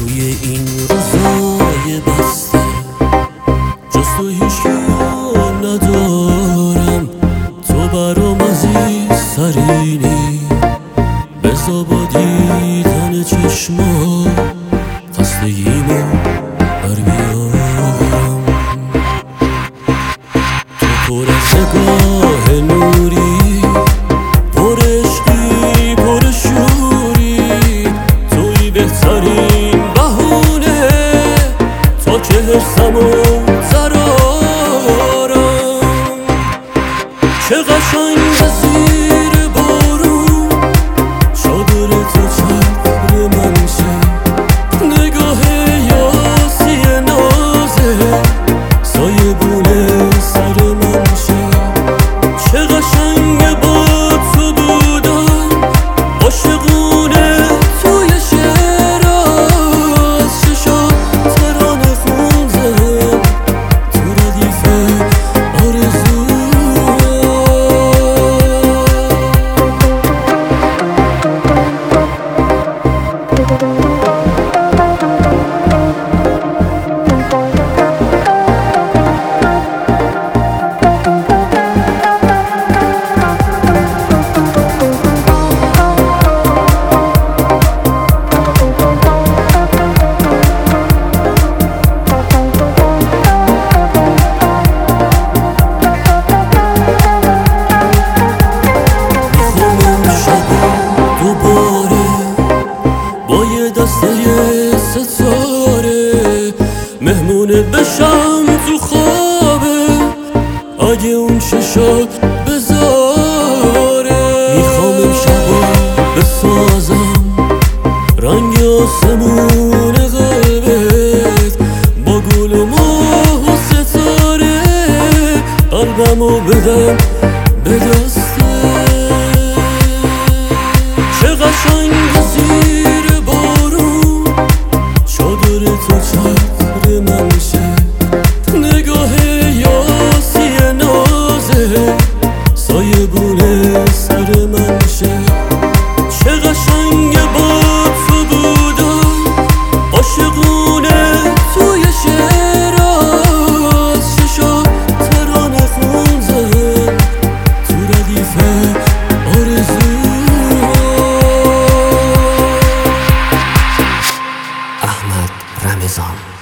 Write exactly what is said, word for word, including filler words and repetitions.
توی این روزای بسته جز تو هیچی ندارم، تو برام عزیزترینی. بزا با دیدن چشما خستگیمو برمیارم. تو پر از نگاه نوری، پر عشقی، پر شوری، توی بهترین بهونه تا که حرصمو زرارم. چه قشنگ زیر بارون چادر تو چتر من شه، نگاه یاسی نازه سایه بونه سر من شه. چه قشنگ با تو بودم عاشقونه توی شعر از چشات ترانه خوندم تو ردیف آرزو. دسته ستاره مهمونت بشم تو خوابه اگه اون چشات بذاره. میخوام امشبا بسازم رنگ آسمون قلبت با گل و ماه و ستاره، قلبمو بدم به دستت. چه قشنگ زیر بارون چادر تو چتر من شه، نگاه یاسی نازه سایه بونه سر من شه. چه قشنگ با تو بودم عاشقونه توی شعر از چشات ترانه خوندم تو ردیف آرزو. احمد رمضان.